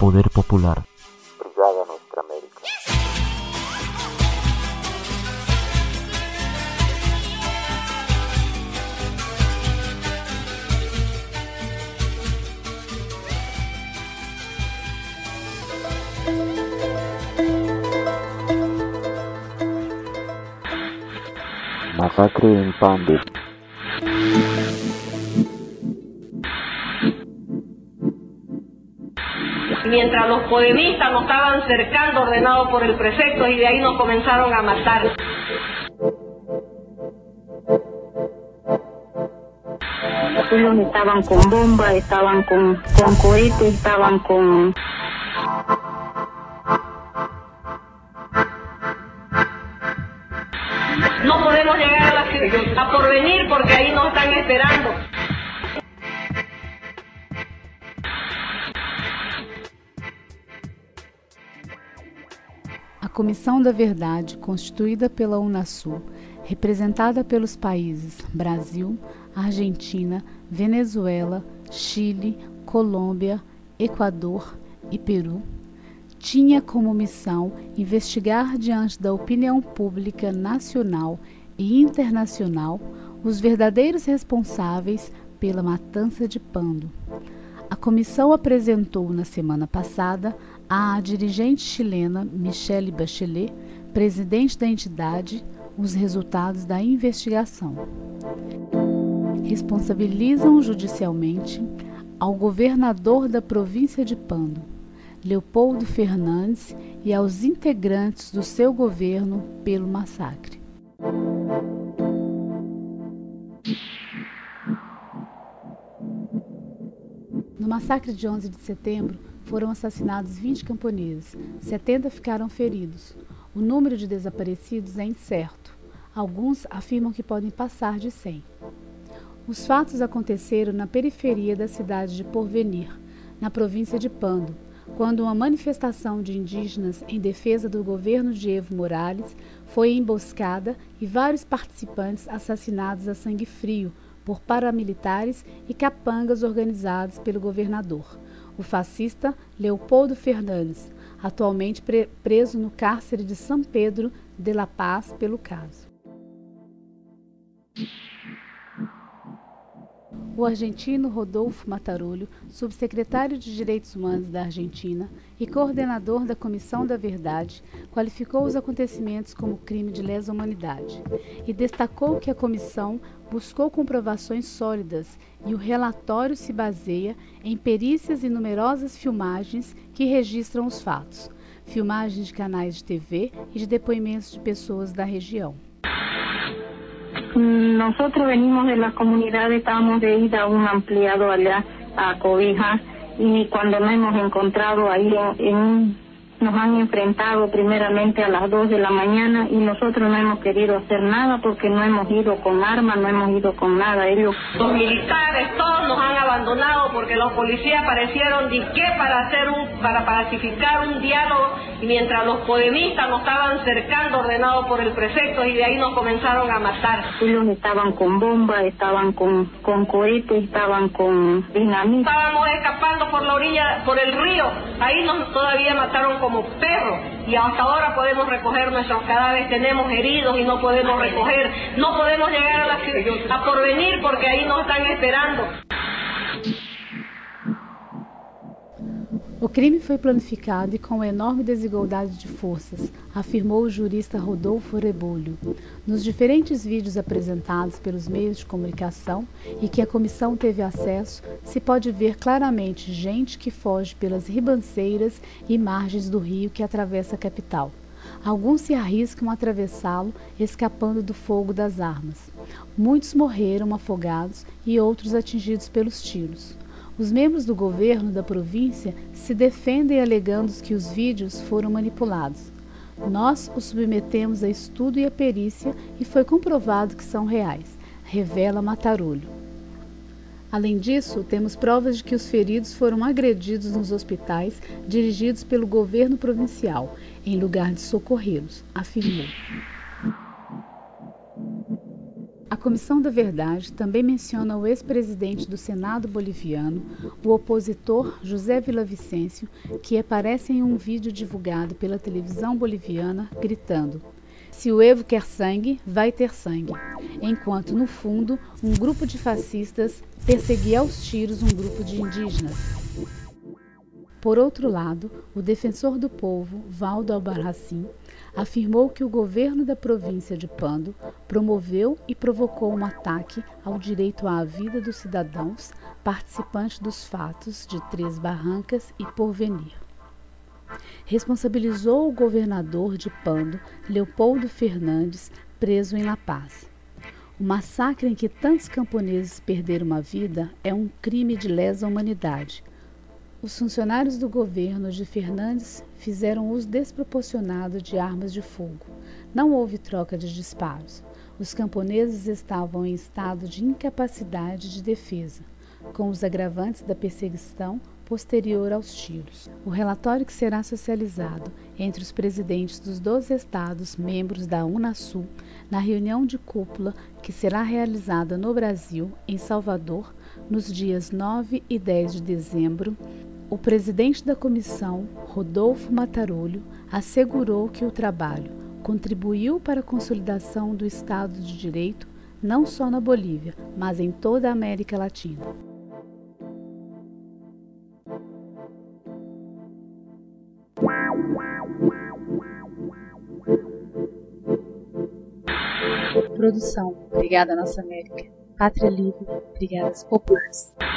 poder popular. Brigada Nuestra América. Masacre en Pando. Mientras los podemistas nos estaban cercando, ordenados por el prefecto, y de ahí nos comenzaron a matar. Ellos estaban con bombas, estaban con cohetes, estaban con... No podemos llegar a Porvenir porque ahí nos están esperando. A Comissão da Verdade, constituída pela Unasul, representada pelos países Brasil, Argentina, Venezuela, Chile, Colômbia, Equador e Peru, tinha como missão investigar diante da opinião pública nacional e internacional os verdadeiros responsáveis pela matança de Pando. A comissão apresentou na semana passada à dirigente chilena Michelle Bachelet, presidente da entidade, os resultados da investigação. Responsabilizam judicialmente ao governador da província de Pando, Leopoldo Fernandes, e aos integrantes do seu governo pelo massacre. No massacre de 11 de setembro, foram assassinados 20 camponeses, 70 ficaram feridos. O número de desaparecidos é incerto. Alguns afirmam que podem passar de 100. Os fatos aconteceram na periferia da cidade de Porvenir, na província de Pando, quando uma manifestação de indígenas em defesa do governo de Evo Morales foi emboscada e vários participantes assassinados a sangue frio por paramilitares e capangas organizados pelo governador, o fascista Leopoldo Fernandes, atualmente preso no cárcere de São Pedro de La Paz pelo caso. O argentino Rodolfo Matarolho, subsecretário de Direitos Humanos da Argentina e coordenador da Comissão da Verdade, qualificou os acontecimentos como crime de lesa humanidade e destacou que a comissão buscou comprovações sólidas e o relatório se baseia em perícias e numerosas filmagens que registram os fatos, filmagens de canais de TV e de depoimentos de pessoas da região. Nosotros venimos de la comunidad, estábamos de ida a un ampliado allá a Cobija, y cuando nos hemos encontrado ahí nos han enfrentado primeramente a las 2 de la mañana y nosotros no hemos querido hacer nada porque no hemos ido con armas, no hemos ido con nada. Ellos... Los militares todos nos han abandonado porque los policías aparecieron para pacificar un diálogo, y mientras los podemistas nos estaban cercando, ordenados por el prefecto, y de ahí nos comenzaron a matar. Ellos estaban con bombas, estaban con cohetes, estaban con dinamita. Estábamos escapando por la orilla, por el río, ahí nos todavía mataron como perros, y hasta ahora podemos recoger nuestros cadáveres, tenemos heridos y no podemos recoger, no podemos llegar a Porvenir porque ahí nos están esperando. O crime foi planificado e com enorme desigualdade de forças, afirmou o jurista Rodolfo Rebolho. Nos diferentes vídeos apresentados pelos meios de comunicação e que a comissão teve acesso, se pode ver claramente gente que foge pelas ribanceiras e margens do rio que atravessa a capital. Alguns se arriscam a atravessá-lo, escapando do fogo das armas. Muitos morreram afogados e outros atingidos pelos tiros. Os membros do governo da província se defendem alegando que os vídeos foram manipulados. Nós os submetemos a estudo e a perícia e foi comprovado que são reais, revela Matarolho. Além disso, temos provas de que os feridos foram agredidos nos hospitais dirigidos pelo governo provincial, em lugar de socorrê-los, afirmou. A Comissão da Verdade também menciona o ex-presidente do Senado boliviano, o opositor José Villavicencio, que aparece em um vídeo divulgado pela televisão boliviana gritando: "Se o Evo quer sangue, vai ter sangue", enquanto no fundo um grupo de fascistas perseguia aos tiros um grupo de indígenas. Por outro lado, o defensor do povo, Waldo Albarracín, afirmou que o governo da província de Pando promoveu e provocou um ataque ao direito à vida dos cidadãos participantes dos fatos de Três Barrancas e Porvenir. Responsabilizou o governador de Pando, Leopoldo Fernandes, preso em La Paz. O massacre em que tantos camponeses perderam a vida é um crime de lesa humanidade. Os funcionários do governo de Fernandes fizeram uso desproporcionado de armas de fogo. Não houve troca de disparos. Os camponeses estavam em estado de incapacidade de defesa, com os agravantes da perseguição posterior aos tiros. O relatório, que será socializado entre os presidentes dos 12 estados membros da Unasul na reunião de cúpula que será realizada no Brasil, em Salvador, nos dias 9 e 10 de dezembro, o presidente da comissão, Rodolfo Matarolho, assegurou que o trabalho contribuiu para a consolidação do Estado de Direito não só na Bolívia, mas em toda a América Latina. Produção: Brigada Nossa América. Pátria Livre, Brigadas Populares.